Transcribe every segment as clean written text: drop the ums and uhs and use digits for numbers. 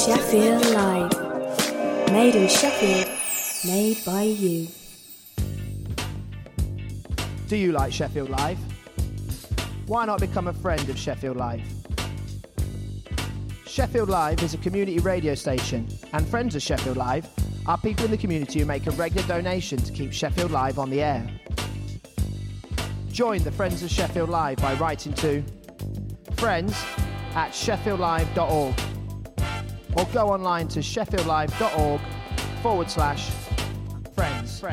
Sheffield Live. Made in Sheffield, made by you. Do you like Sheffield Live? Why not become a friend of Sheffield Live? Sheffield Live is a community radio station, and friends of Sheffield Live are people in the community who make a regular donation to keep Sheffield Live on the air. Join the Friends of Sheffield Live by writing to friends@sheffieldlive.org or go online to sheffieldlive.org/friends.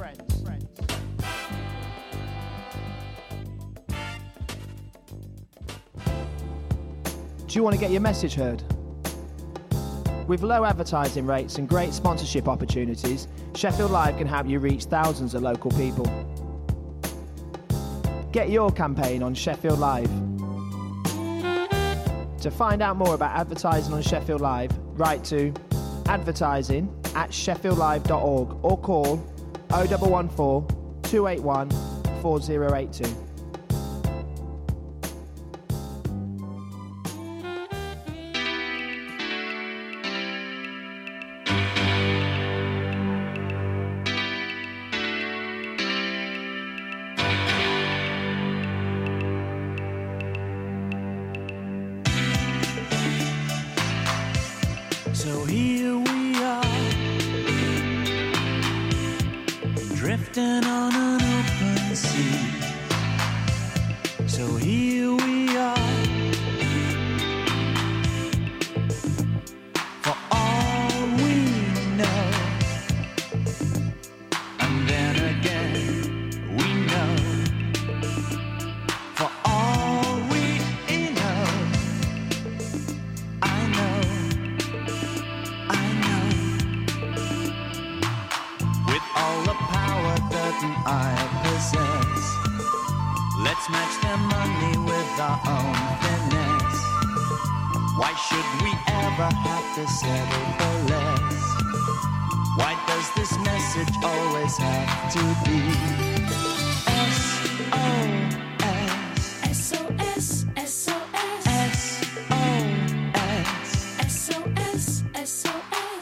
Do you want to get your message heard? With low advertising rates and great sponsorship opportunities, Sheffield Live can help you reach thousands of local people. Get your campaign on Sheffield Live. To find out more about advertising on Sheffield Live, write to advertising@sheffieldlive.org or call 0114 281 4082. So here we are, drifting on an open sea. So here we are, for all we know. And then again, we know, for all we know. I know. All the power that I possess, let's match their money with our own finesse. Why should we ever have to settle for less? Why does this message always have to be SOS, SOS, SOS, SOS, SOS, SOS.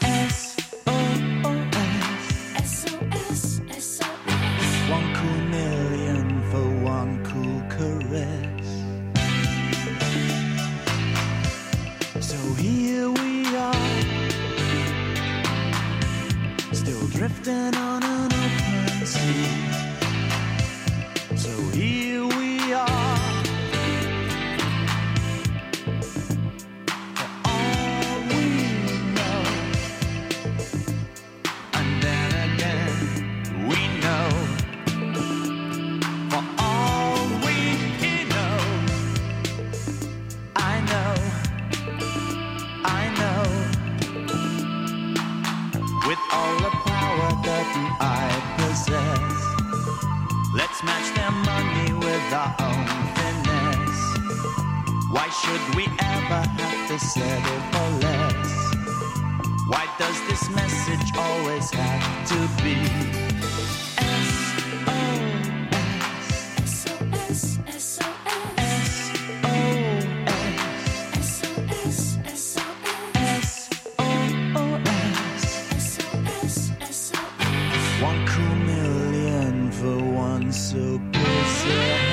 One cool million for one cool caress. So here we are, still drifting on an open sea. So here we are, for all we know. And then again, we know. For all we know, I know, with all the power that I possess, let's match their money with our own finesse. Why should we ever have to settle for less? Why does this message always have to be one cool million for one so possessed?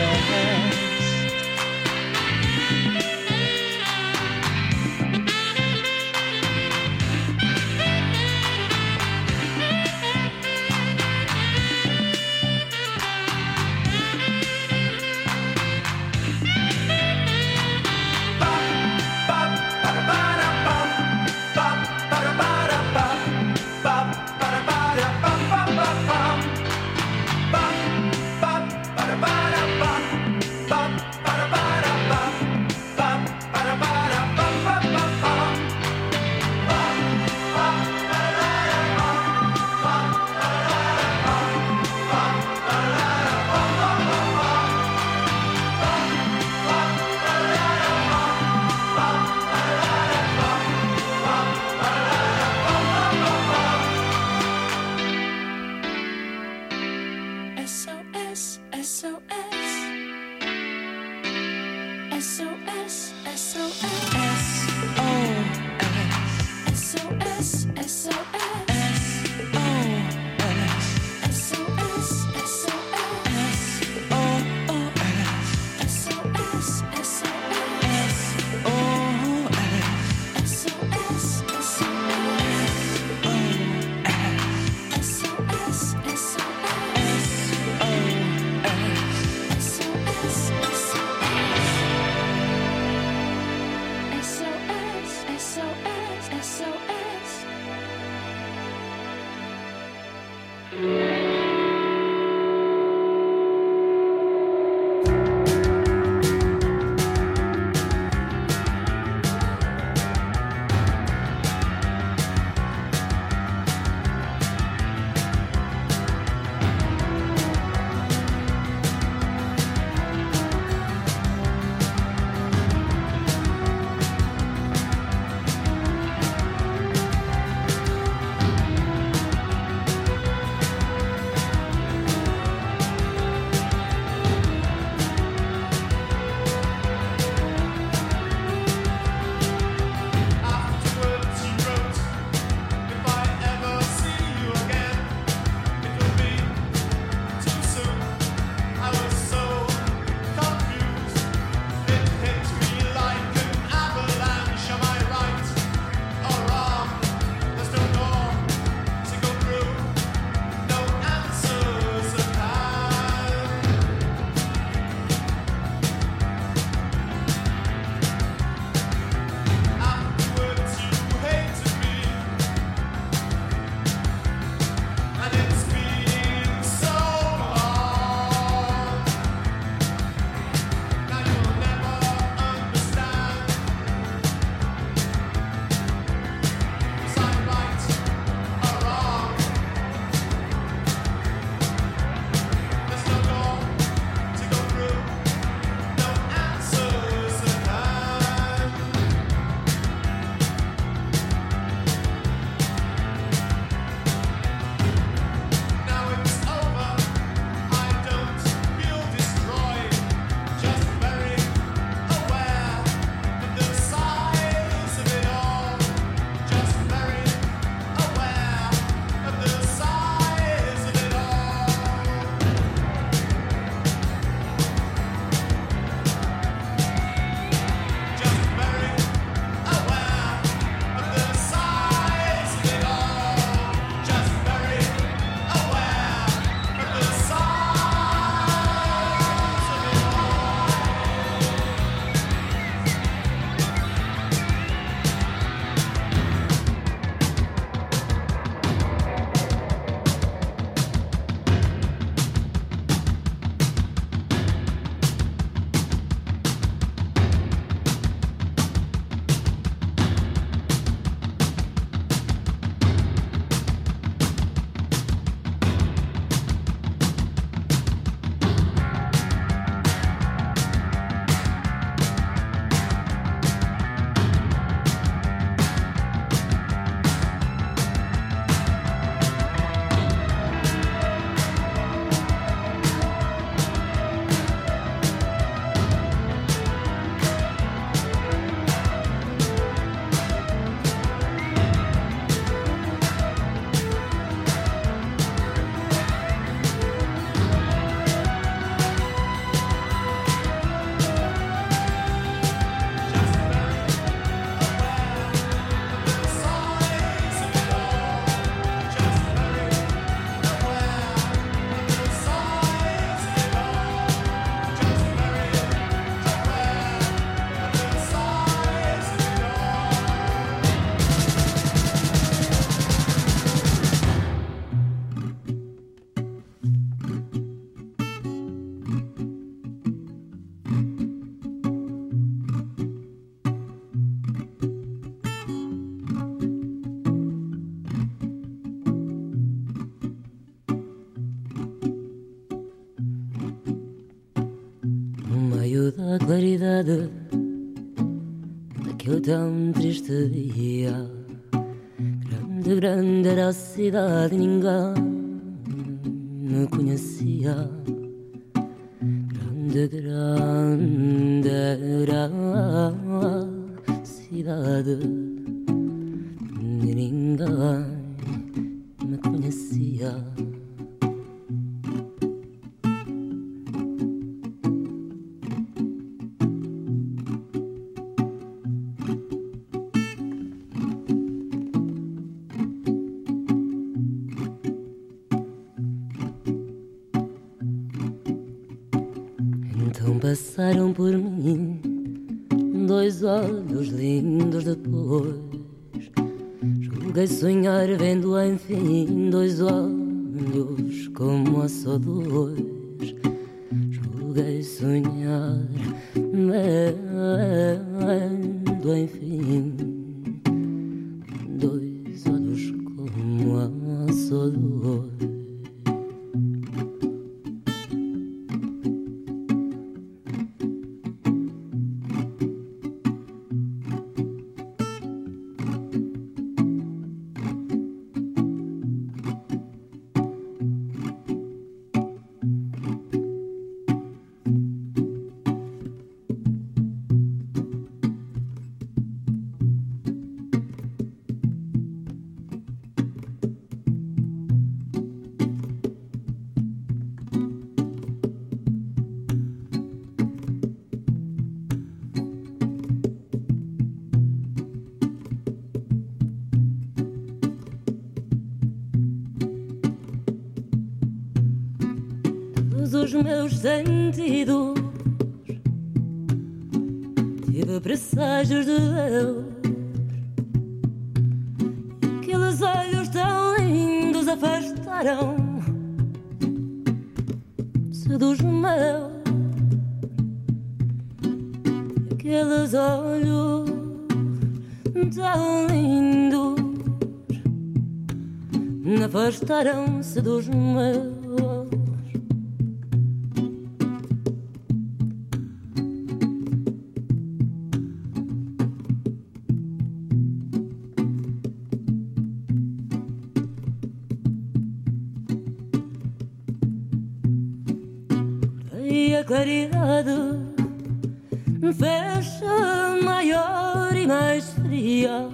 Da claridade daquele tão triste dia, grande, grande era a cidade e ninguém me conhecia. Grande, grande era a cidade e ninguém me conhecia. Passaram por mim dois olhos lindos depois. Julguei sonhar vendo enfim dois olhos olhos como a só dois. Julguei sonhar, vendo enfim dois olhos como a só dois. Os meus sentidos, tive presságios de Deus. Aqueles olhos tão lindos afastaram-se dos meus. Aqueles olhos tão lindos afastaram-se dos meus. A claridade fecha maior e mais fria.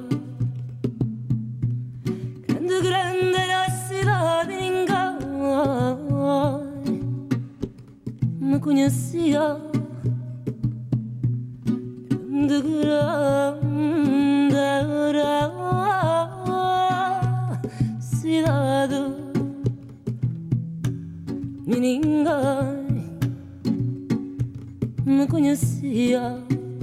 Grande, grande era a cidade e ninguém me conhecia. Grande, grande era a cidade e ninguém me conhecia.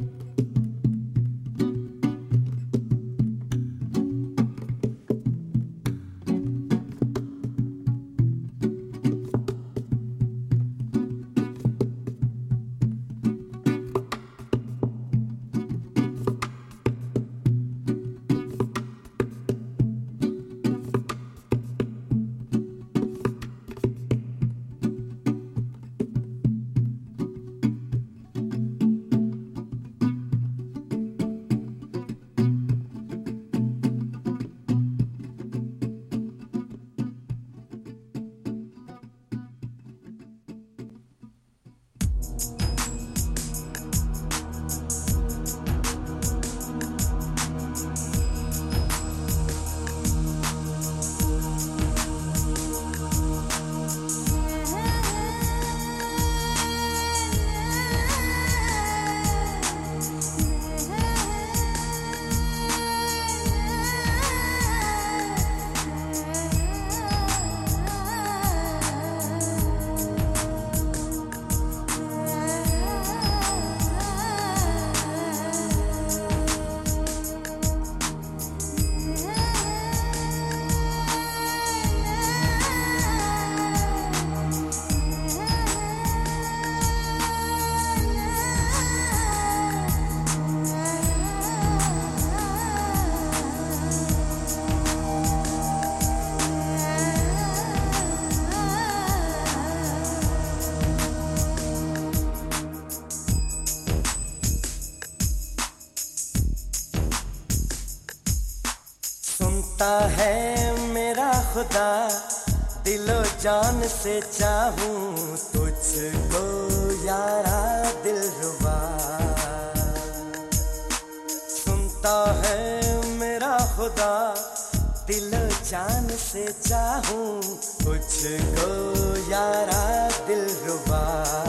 है मेरा खुदा दिलो जान से चाहूं तुझको यारा दिलरुबा सुनता है मेरा खुदा दिलो जान से चाहूं तुझको यारा दिलरुबा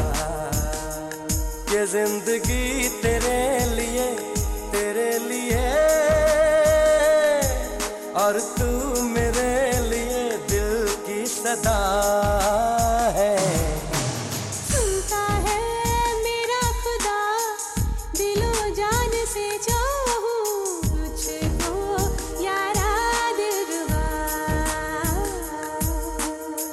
ये जिंदगी तेरे लिए और तू मेरे लिए दिल की सदा है सुनता है मेरा खुदा दिलो जान से चाहूं तुझको यारा दिलरुबा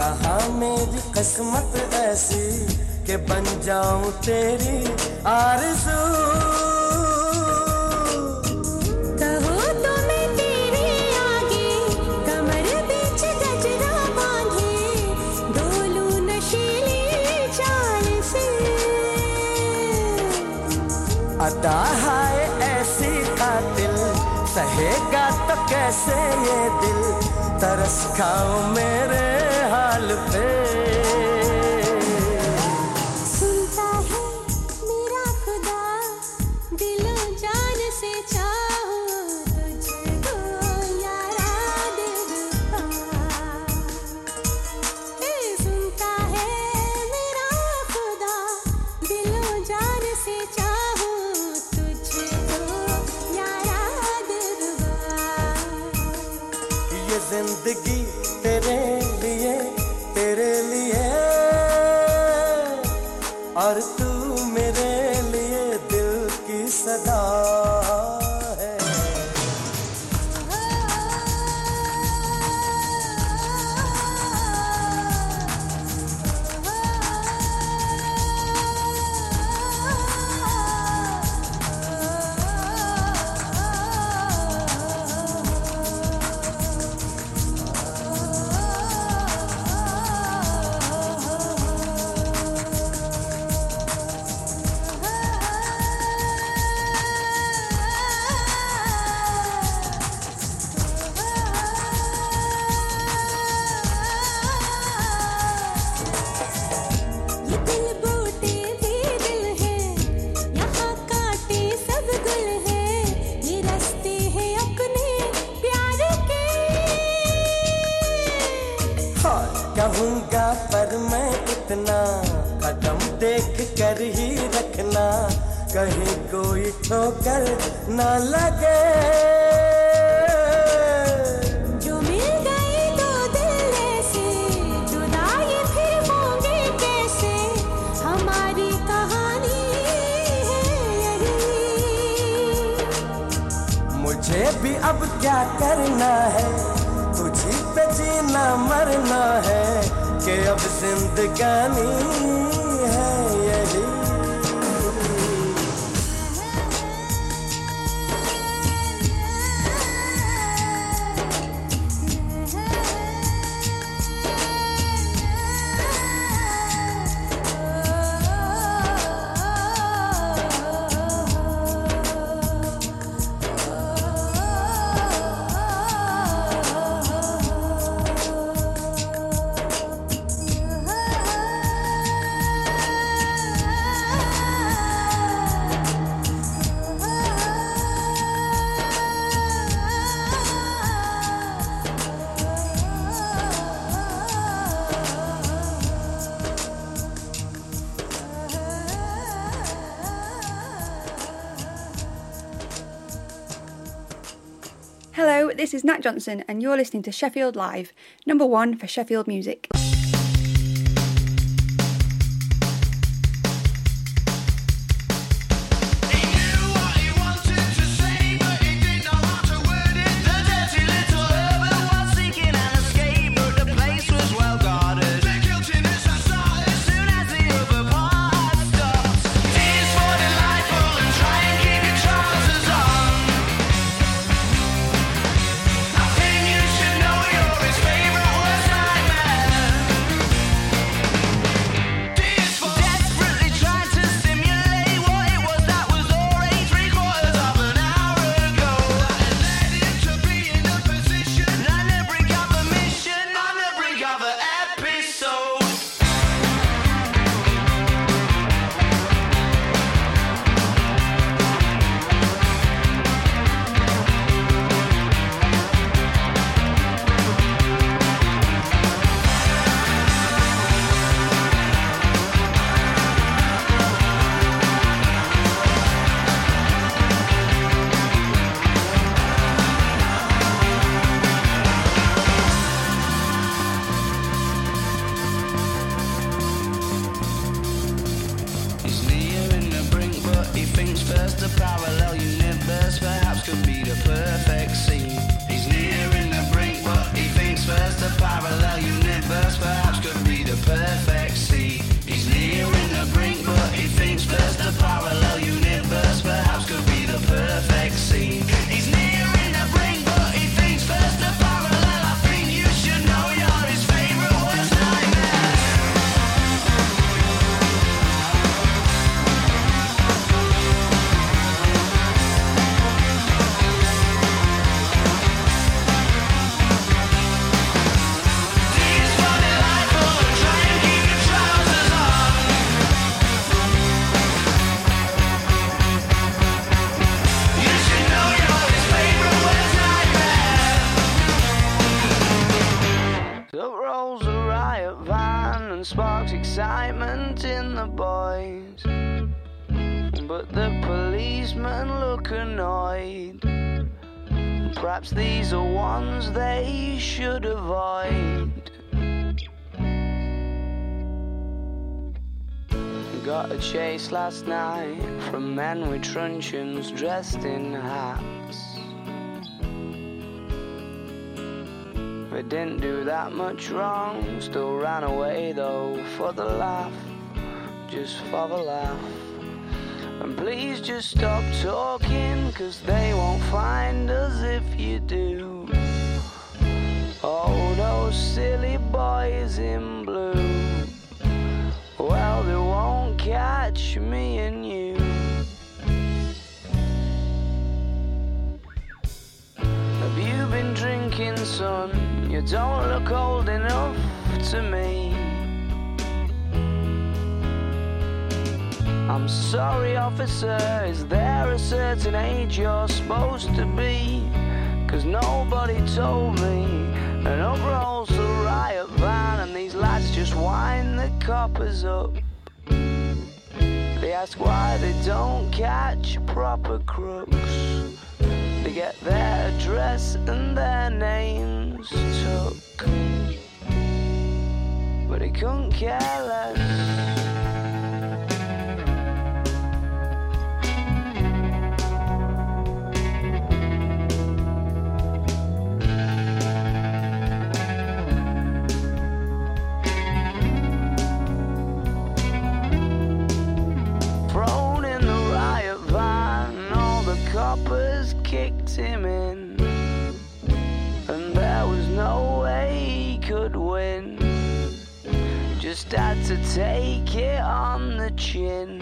कहाँ मेरी किस्मत ऐसी कि बन जाऊं तेरी आरज़ू कहो तो मैं तेरे आगे कमर बीच गजरा बांधे डोलू नशीली चाल से अदा है ऐसी कातिल सहेगा तो कैसे ये दिल तरस खाओ मेरे हाल पे सुनता है मेरा खुदा दिलो जान से चाहूं तुझको यारा दिलरुबा सुनता है मेरा खुदा दिलो जान से चाहूं तुझको यारा दिलरुबा ये जिंदगी तेरे लिए और तू मेरे लिए दिल की सदा है ये दिल बूटे भी दिल है यहाँ काटे सब गुल है ये रास्ते हैं अपने प्यार के हाँ कहूँगा पर मैं इतना कदम देख कर ही रखना कहीं कोई ठोकर ना लगे जो मिल गए दो दिल ऐसे जुदा ये फिर होंगे कैसे हमारी कहानी है यही मुझे भी अब क्या करना है तुझी पे जीना मरना है कि अब जिंदगानी है यही Hello, this is Nat Johnson and you're listening to Sheffield Live, number one for Sheffield music. perfect scene. He's nearing the brink, but he thinks first a parallel universe perhaps sparks excitement in the boys, but the policemen look annoyed. Perhaps these are ones they should avoid. Got a chase last night from men with truncheons dressed in hats. They didn't do that much wrong, still ran away though for the laugh, just for the laugh. And please just stop talking, 'cause they won't find us if you do. Oh, those silly boys in blue, well, they won't catch me and you. Have you been drinking, son? You don't look old enough to me. I'm sorry, officer, is there a certain age you're supposed to be? 'Cause nobody told me. And up rolls the riot van, and these lads just wind the coppers up. They ask why they don't catch proper crooks. They get their address and their names took, but they couldn't care less. Coppers kicked him in, and there was no way he could win. Just had to take it on the chin.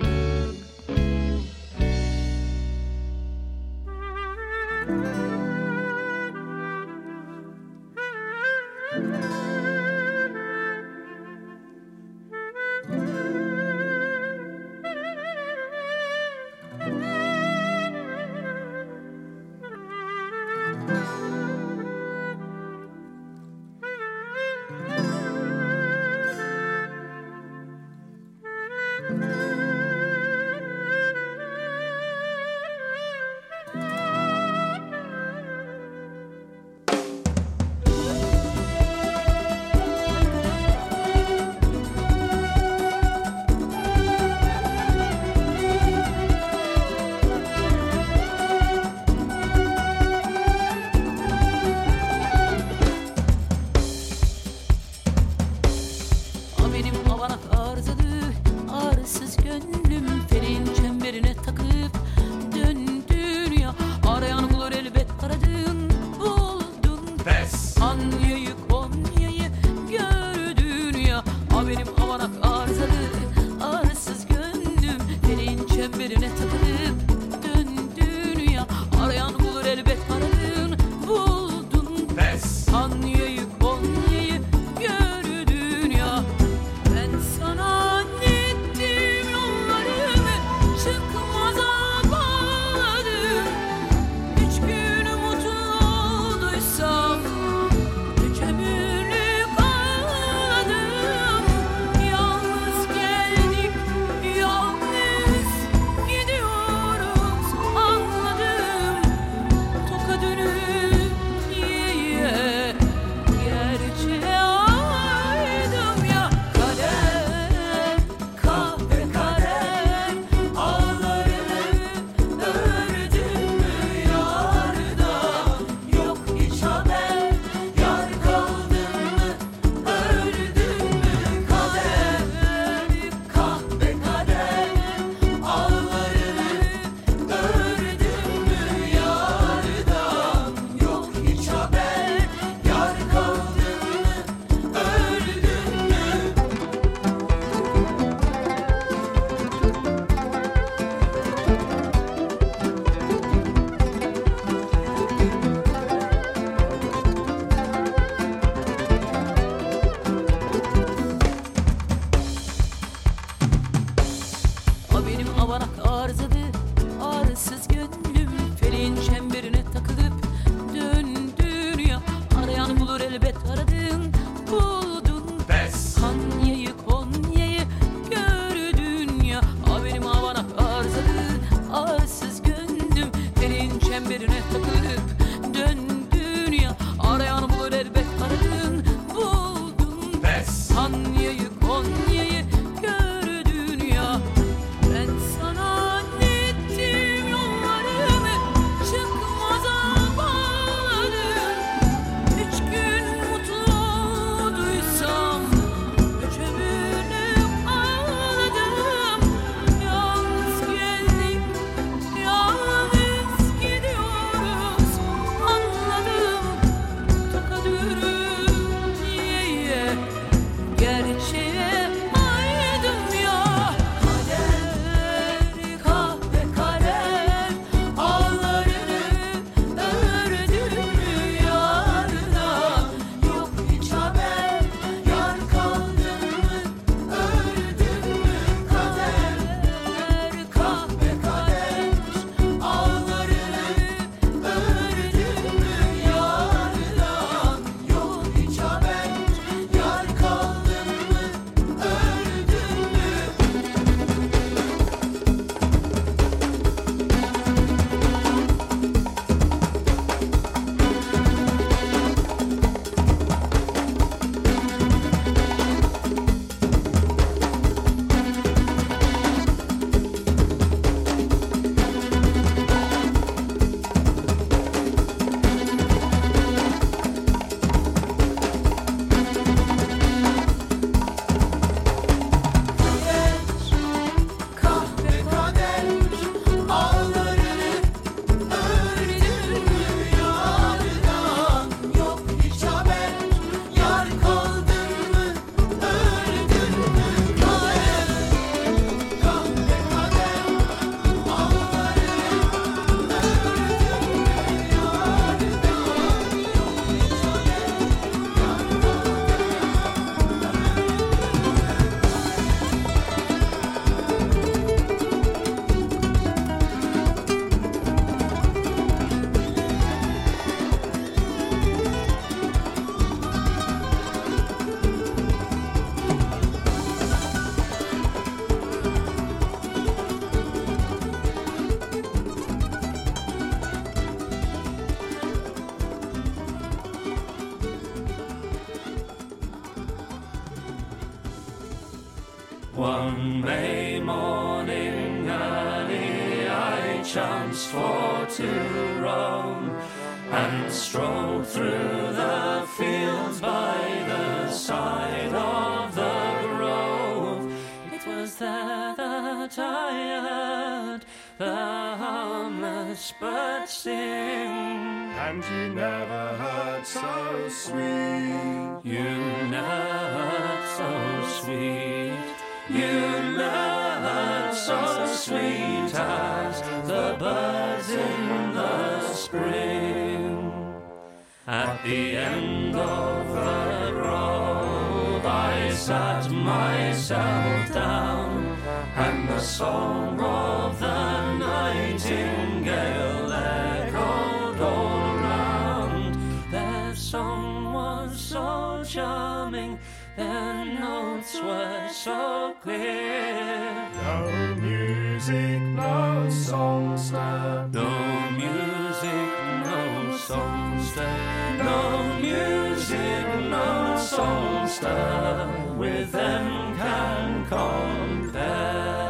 One May morning early I chanced for to roam, and strolled through the fields by the side of the grove. It was there that I heard the harmless bird sing. And you never heard so sweet. You never heard so sweet. You never heard so sweet as the birds in the spring. At the end of the grove I sat myself down, and the song of the nightingale echoed all around. Their song was so charming, their notes were so clear. No music, no songster. No music, no songster. No music, no songster with them can compare.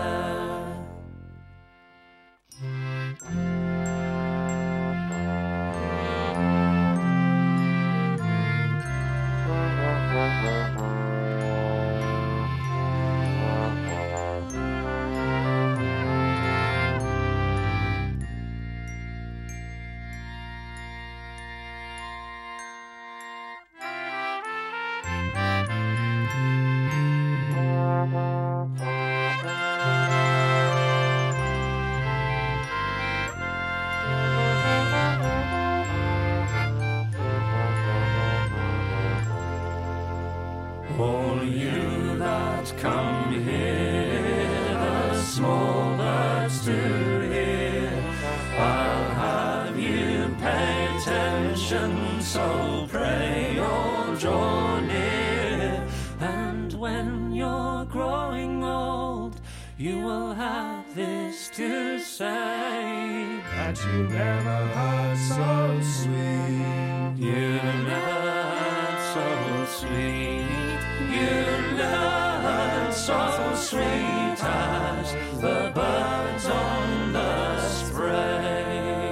All you that come here, the small birds to hear, I'll have you pay attention, so pray all draw near. And when you're growing old, you will have this to say, that you never heard so sweet. You never heard so sweet. You never so sweet as the birds on the spray.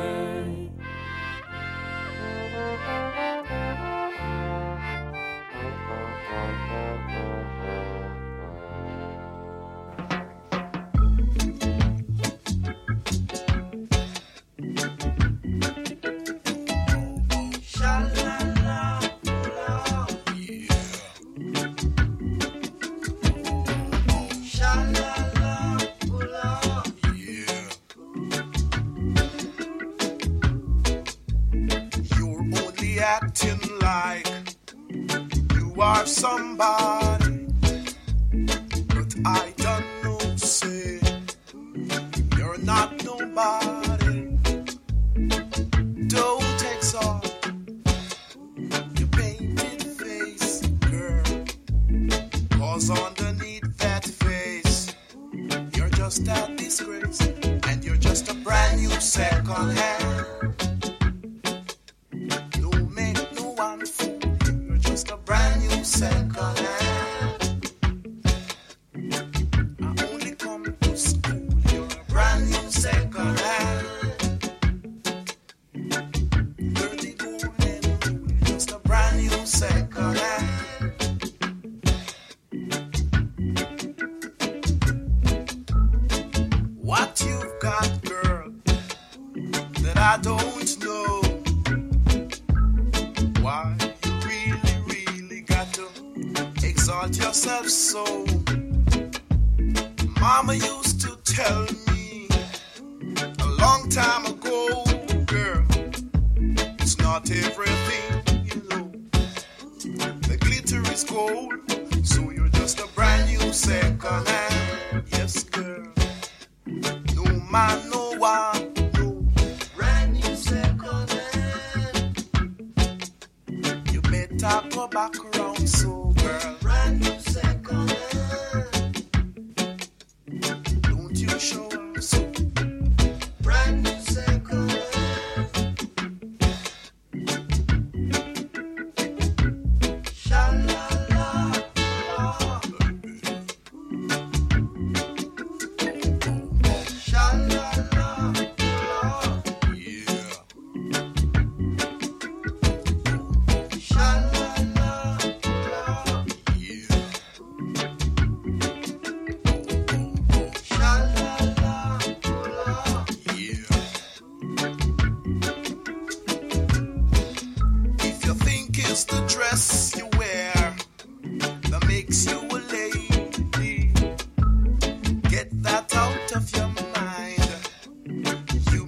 Acting like you are somebody, but I don't know, say you're not nobody. Don't exalt your painted face, girl, 'cause underneath that face you're just a disgrace, and you're just a brand new second hand. Second hand. I only come to school, you're a brand new second hand. Dirty golden rule, just a brand new second hand. What you've got, girl, that I don't know. Why? Exalt yourself so. Mama used to tell me a long time ago, girl, it's not everything you know. The glitter is gold, so you're just a brand new second hand. Yes, girl. No man, no one, no brand new second hand. You better go back around, so girl. Brand new second hand. Don't you show us so. Brand new second hand. Sha-la-la-la.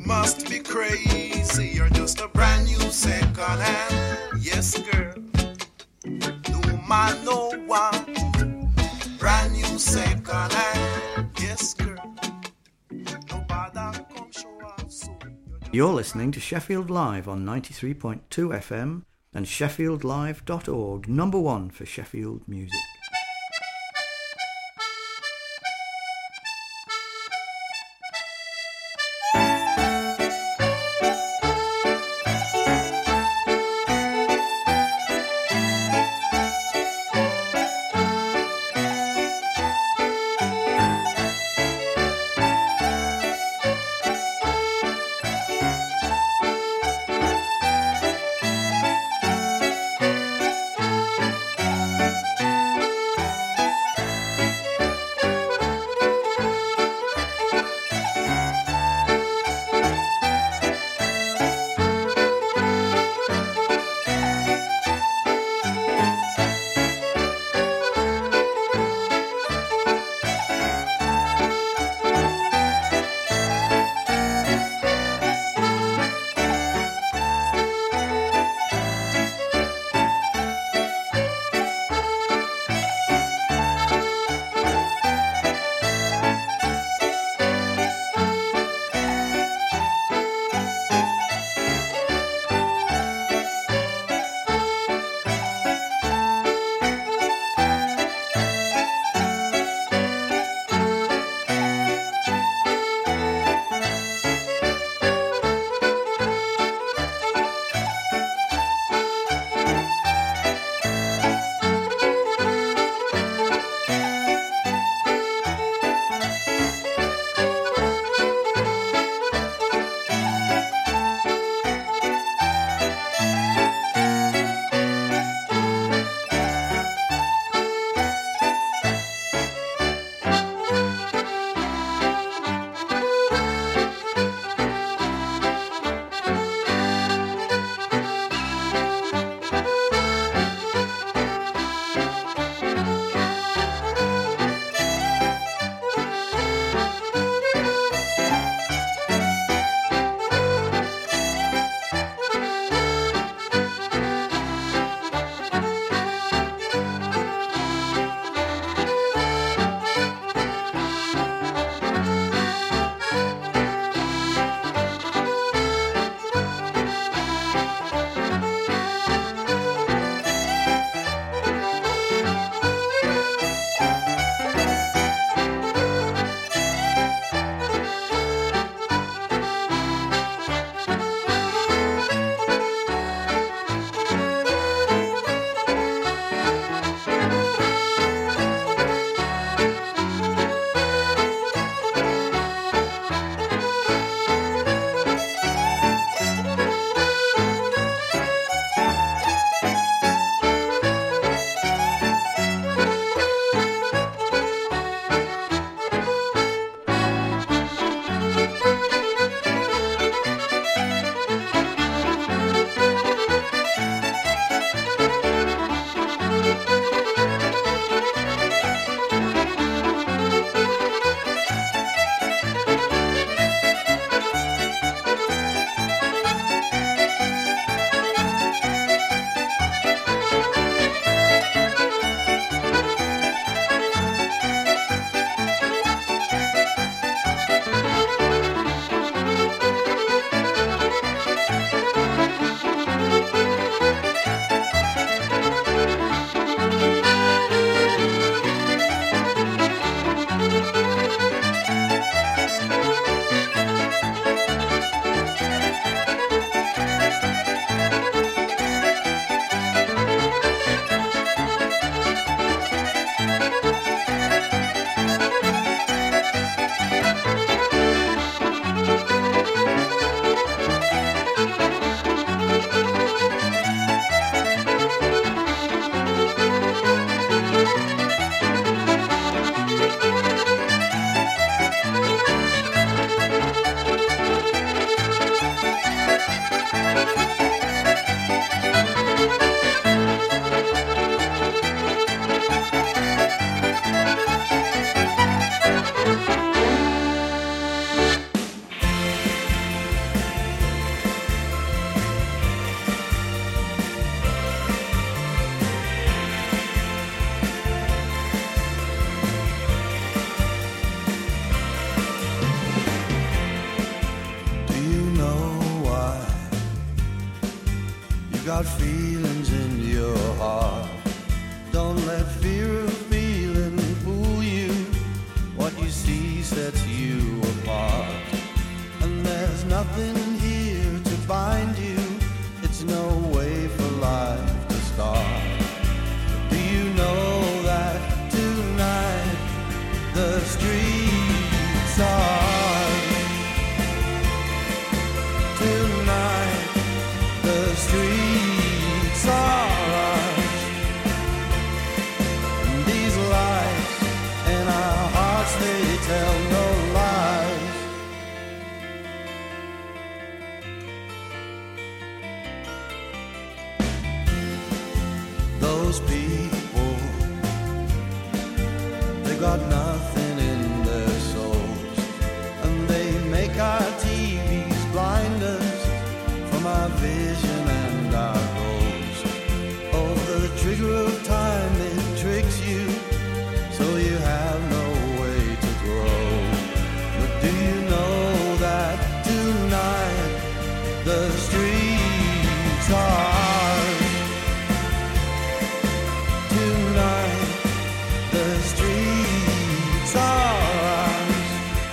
must be crazy. You're just a brand new second hand. Yes, girl. No man, no one. Brand new second hand. Yes, girl. No bother come show up so. You're listening to Sheffield Live on 93.2 FM and sheffieldlive.org, number one for Sheffield music. got feelings in your heart. Don't let fear of feeling fool you. What you see sets you apart. And there's nothing here to bind you. It's no way for life to start. Do you know that tonight the streets are? Tonight the streets are ours. And these lights in our hearts, they tell no lies. Those people, they got nothing in their souls, and they make our TVs blind us from our vision and our goals. Oh, the trigger of time, it tricks you, so you have no way to grow. But do you know that tonight the streets are ours? Tonight the streets are ours.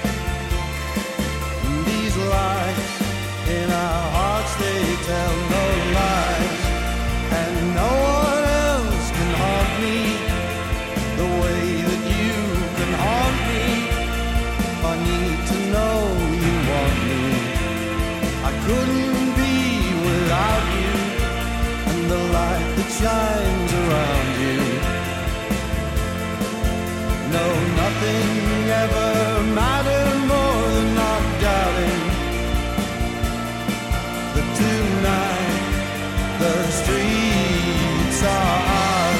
And these lights in our hearts, they tell no lies. And no one else can haunt me the way that you can haunt me. I need to know you want me. I couldn't be without you, and the light that shines around you. No, nothing ever mattered more than not doubting that tonight the streets are ours.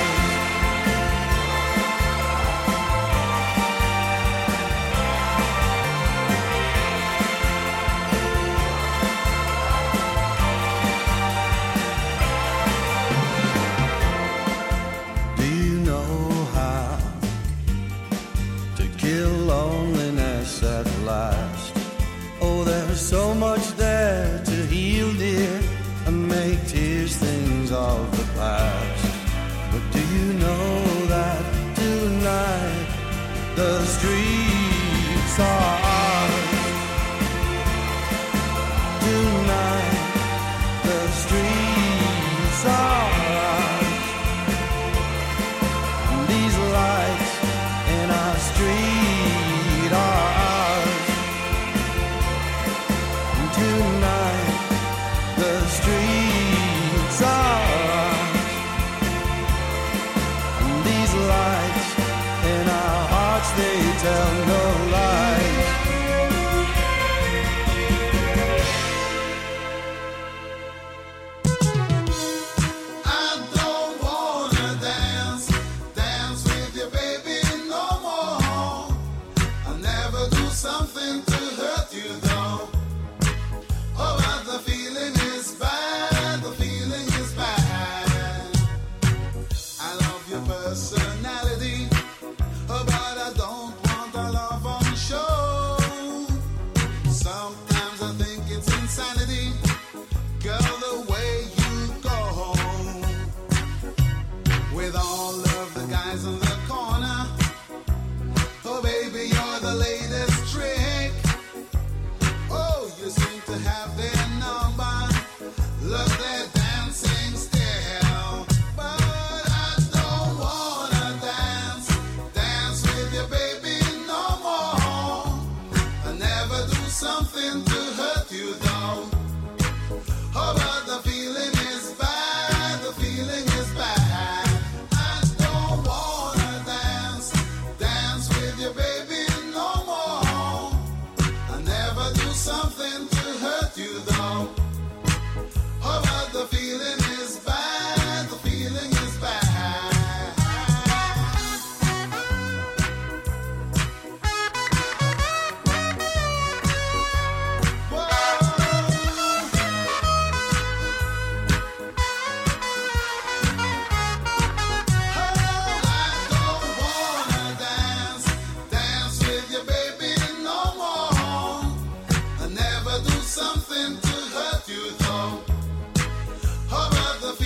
Do you know how to kill loneliness at last? Oh, there's so much there to heal, dear, and make tears things of the past. But do you know that tonight the streets are ours? Tonight the streets are ours. And these lights in our street are ours. And tonight the streets are ours. And these lights in our hearts, they tell no lies. I don't wanna dance with you, baby, no more. I'll never do something to hurt you, though. Oh, but the feeling is bad, the feeling is bad. I love your personality, oh, but I don't want a love on show. Sometimes I think it's insanity, girl, the way you go with all of the guys in the corner. Oh, baby, you're the latest trick. Oh, you seem to have their number. Look, they're dancing still. But I don't wanna dance with you, baby, no more. I never do something to hurt you, though. Oh, but the feeling is bad, the feeling is bad. I don't wanna dance with you, baby, no more. I never do something to hurt you, though. Oh, but the feeling is bad, the feeling is bad. Something to hurt you, though. Oh, but the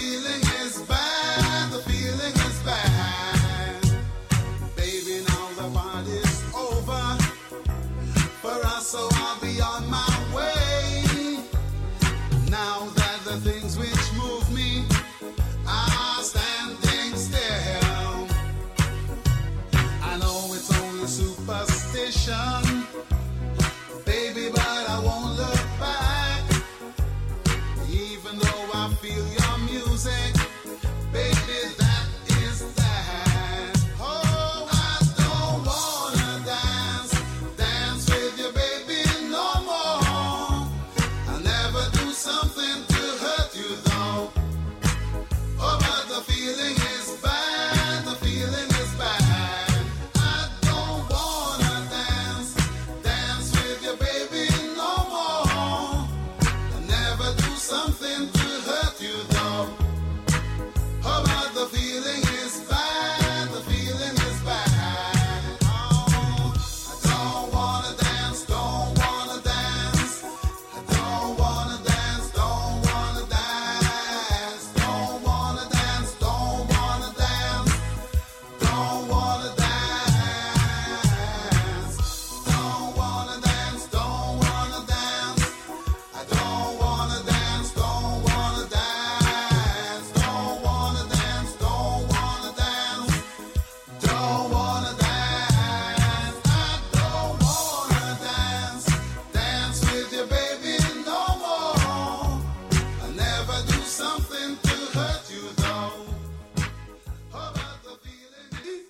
direction, baby, but I won't look back. Even though I feel your music, baby, that is that. Oh, I don't wanna dance with you, baby, no more. I'll never do something to hurt you, though. Oh, but the feeling is bad, the feeling is bad. I don't wanna dance with you, baby, no more. I'll never do something to hurt you, though. Oh, but the feeling is bad, the feeling is bad. Oh, I don't wanna dance, don't wanna dance. I don't wanna dance, don't wanna dance. Don't wanna dance, don't wanna dance. Don't wanna dance. Don't wanna dance, don't wanna dance. I don't wanna dance, don't wanna dance. Don't wanna dance, don't wanna dance. Don't wanna dance. I don't wanna dance with you, baby, no more. I'll never do something to hurt you, though. Oh, but the feeling is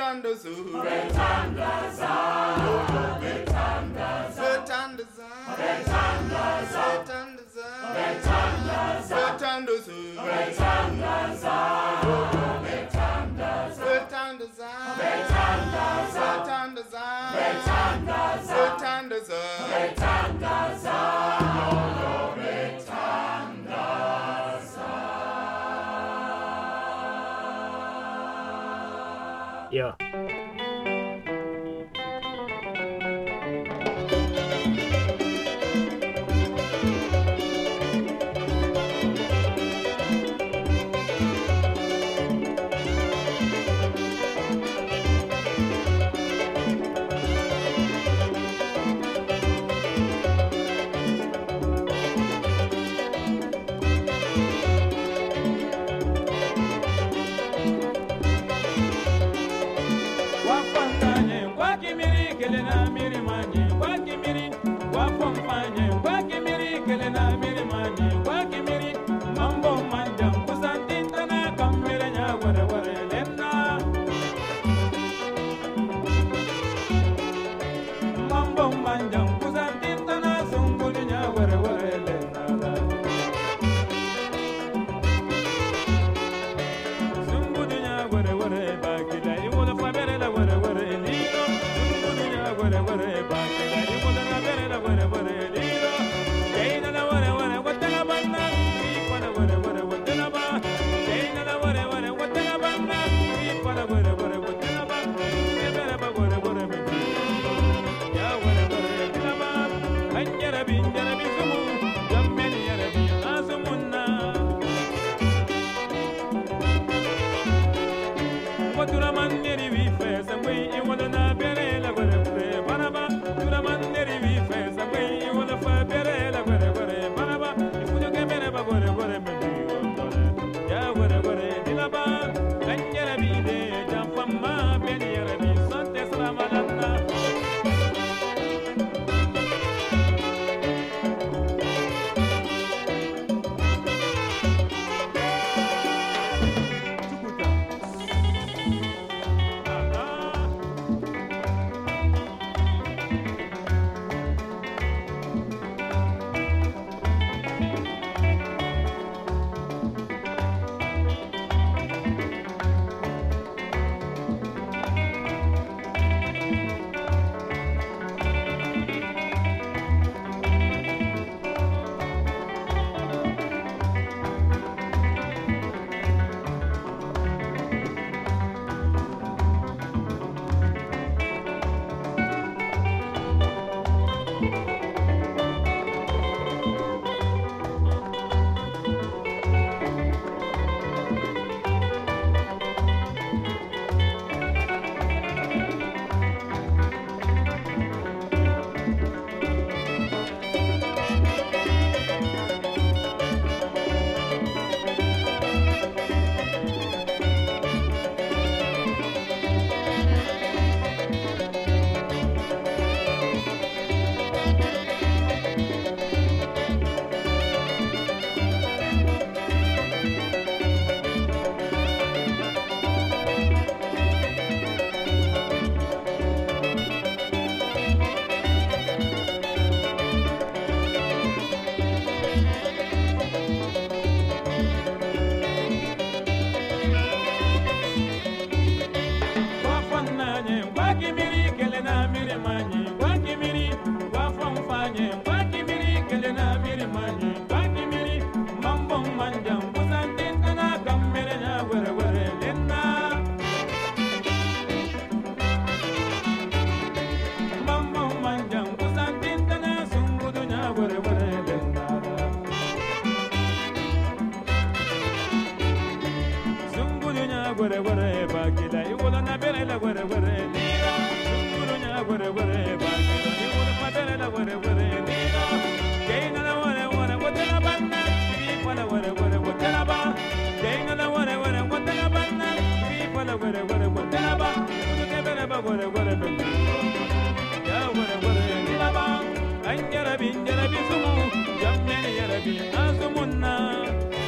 Betandaza, Betandaza, Betandaza, Betandaza, Betandaza, Betandaza, Betandaza, Betandaza, Betandaza, Betandaza, Betandaza, Betandaza, Betandaza, Betandaza, Betandaza, Betandaza. Yeah.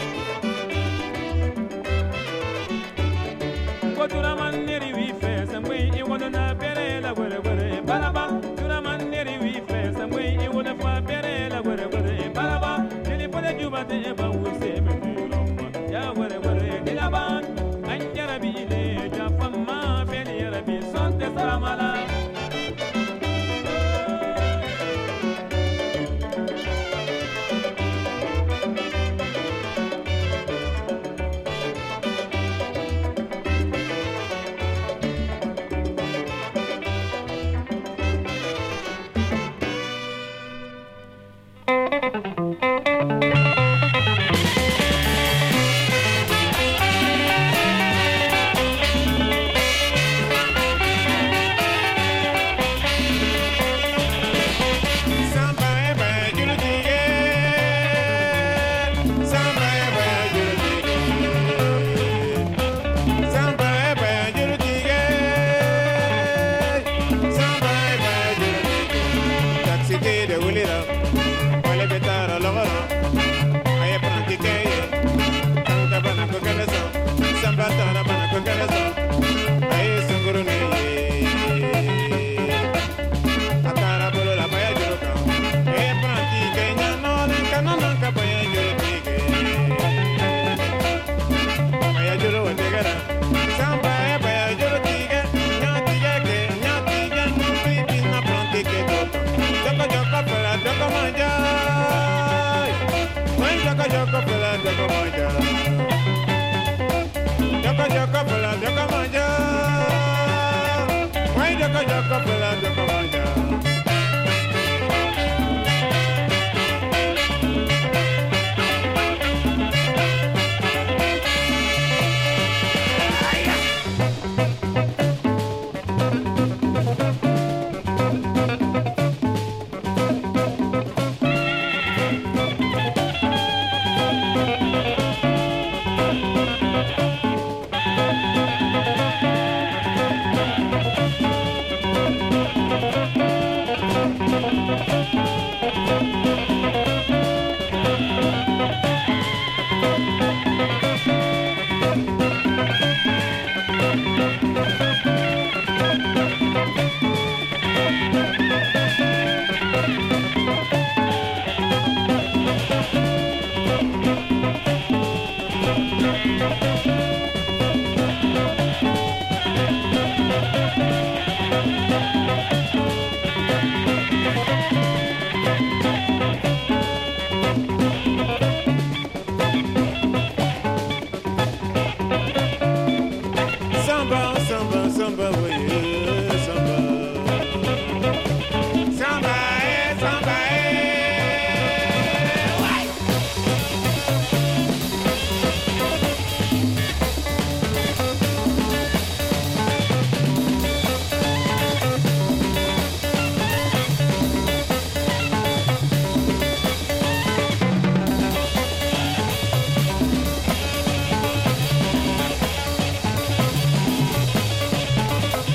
What do I man? Samba,